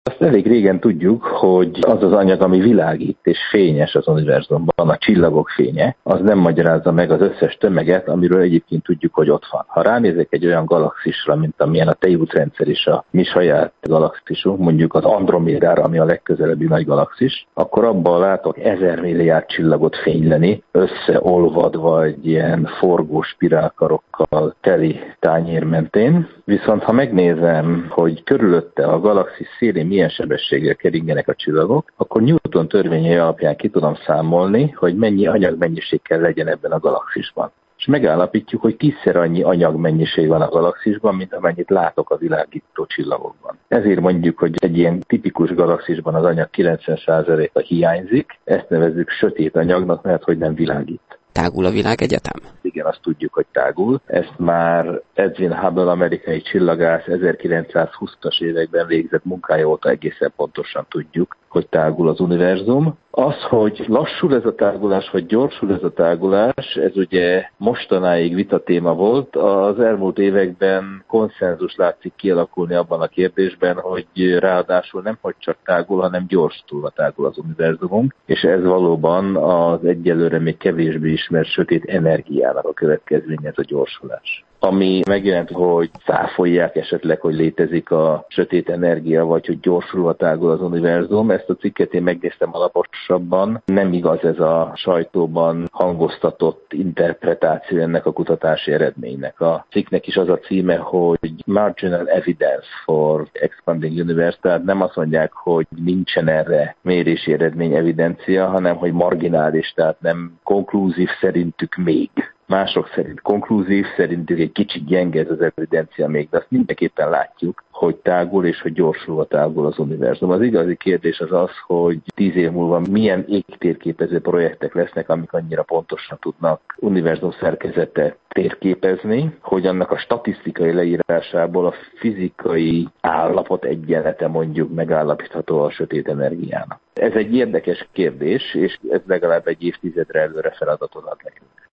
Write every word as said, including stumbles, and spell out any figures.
Azt elég régen tudjuk, hogy az az anyag, ami világít és fényes az univerzumban, a csillagok fénye, az nem magyarázza meg az összes tömeget, amiről egyébként tudjuk, hogy ott van. Ha ránézek egy olyan galaxisra, mint amilyen a Tejútrendszer és a mi saját galaxisunk, mondjuk az Andromédára, ami a legközelebbi nagy galaxis, akkor abban látok ezer milliárd csillagot fényleni, összeolvadva egy ilyen forgó spirálkarokkal teli tányér mentén. Viszont ha megnézem, hogy körülötte a galaxis szélén milyen sebességgel keringenek a csillagok, akkor Newton törvényei alapján ki tudom számolni, hogy mennyi anyagmennyiség kell legyen ebben a galaxisban. És megállapítjuk, hogy tízszer annyi anyagmennyiség van a galaxisban, mint amennyit látok a világító csillagokban. Ezért mondjuk, hogy egy ilyen tipikus galaxisban az anyag kilencven százaléka hiányzik, ezt nevezzük sötét anyagnak, mert hogy nem világít. Tágul a világegyetem? Igen, azt tudjuk, hogy tágul. Ezt már Edwin Hubble amerikai csillagász ezerkilencszázhúszas években végzett munkája óta egészen pontosan tudjuk, hogy tágul az univerzum. Az, hogy lassul ez a tágulás, vagy gyorsul ez a tágulás, ez ugye mostanáig vitatéma volt. Az elmúlt években konszenzus látszik kialakulni abban a kérdésben, hogy ráadásul nem hogy csak tágul, hanem gyorsulva tágul az univerzumunk, és ez valóban az egyelőre még kevésbé ismert sötét energiának a következménye, ez a gyorsulás. Ami megjelent, hogy cáfolják esetleg, hogy létezik a sötét energia, vagy hogy gyorsulva tágul az univerzum. Ezt a cikket én megnéztem alaposabban. Nem igaz ez a sajtóban hangoztatott interpretáció ennek a kutatási eredménynek. A cikknek is az a címe, hogy Marginal Evidence for Expanding Universe, tehát nem azt mondják, hogy nincsen erre mérési eredmény, evidencia, hanem hogy marginális, tehát nem konklúzív szerintük még. Mások szerint konklúzív, szerintük egy kicsit gyenge ez az evidencia még, de azt mindenképpen látjuk, hogy tágul és hogy gyorsulva tágul az univerzum. Az igazi kérdés az az, hogy tíz év múlva milyen égtérképező projektek lesznek, amik annyira pontosan tudnak univerzum szerkezete térképezni, hogy annak a statisztikai leírásából a fizikai állapot egyenlete mondjuk megállapítható a sötét energiának. Ez egy érdekes kérdés, és ez legalább egy évtizedre előre feladatot ad nekünk.